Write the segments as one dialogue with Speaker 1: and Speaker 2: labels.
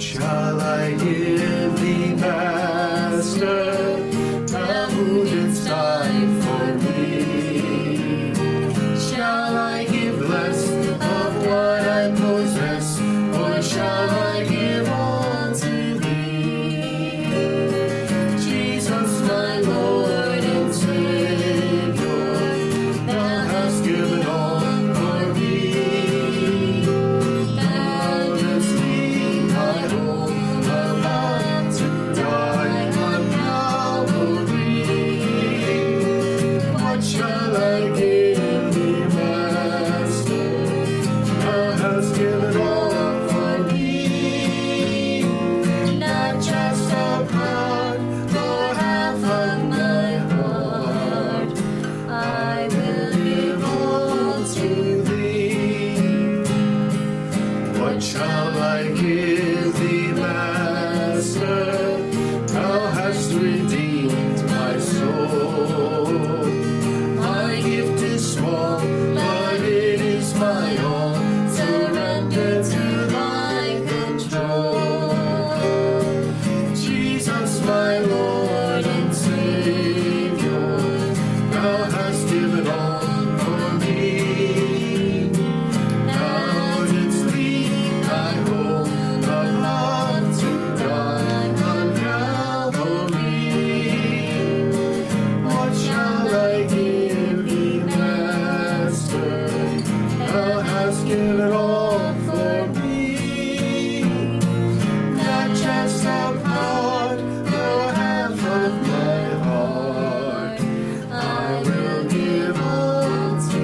Speaker 1: shall I give thee, Master? Thou who didst die for me. Shall I give less of what I possess, or shall I give all to thee? Jesus, my Lord and Savior, thou hast given all for me. Thou didst leave thy home about to die on Calvary. What shall I give thee, Master? Thou hast given all for me. Not just a part or half of my heart, I will give all to thee. What shall I give thee, Master? Thou hast redeemed my soul. My gift is small, but it is my all. Surrender to thy control. Jesus, my Lord and Savior, thou hast given all for me. Thou didst leave thy home of love to die on Calvary. What shall I give thee, Master? Thou hast given all for me. Not just a part or half of my heart, I will give all to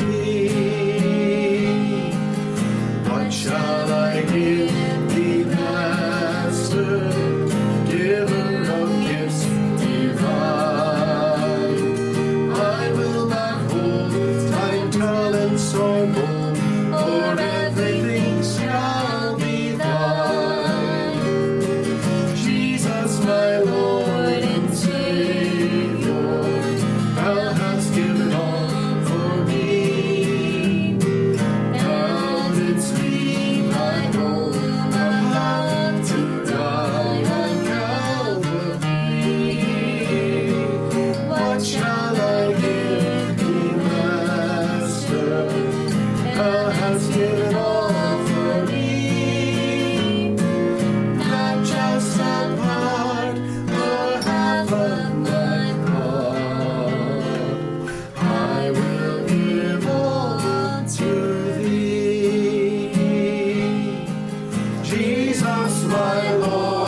Speaker 1: thee. What shall I give thee, Master? Giver of gifts divine. I will not hold thy talents or gold, for everything shall be thine. Jesus, my Lord and Savior, thou hast given all for me. Thou didst leave thy home of love to die on Calvary. What shall I give thee, Master? Thou hast given all for me. Not just a part or half of my heart, I will give all to thee. Jesus, my Lord